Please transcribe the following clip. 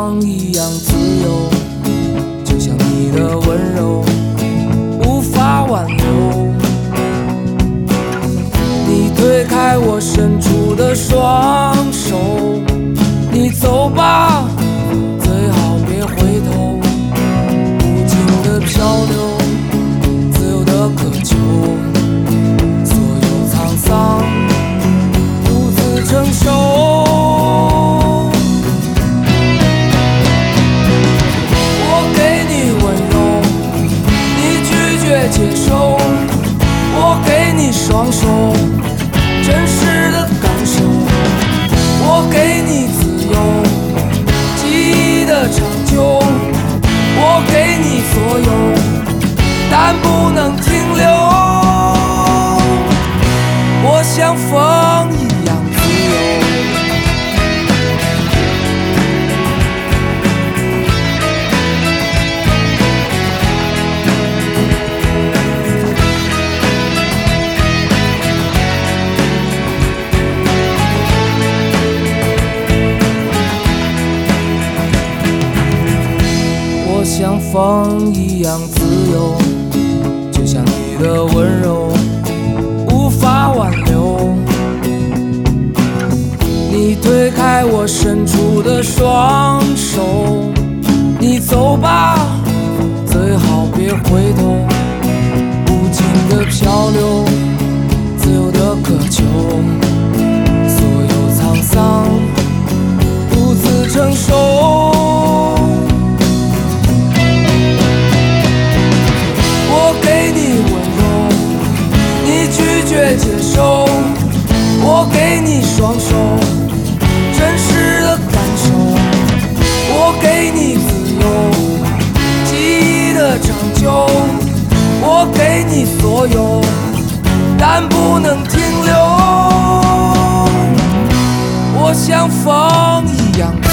风一样自由，就像你的温柔无法挽留。你推开我伸出的双手，你走吧，最好别回头。无尽的漂流，自由的渴求，所有沧桑独自承受。接受，我给你双手，真实的感受，我给你自由，记忆的长久，我给你所有，但不能停留。我像风一样自由。像风一样自由，就像你的温柔无法挽留。你推开我伸出的双手，你走吧，最好别回头。无尽的漂流，自由的渴求，所有沧桑独自承受。接受，我给你双手，真实的感受，我给你自由，记忆的长久，我给你所有，但不能停留。我像风一样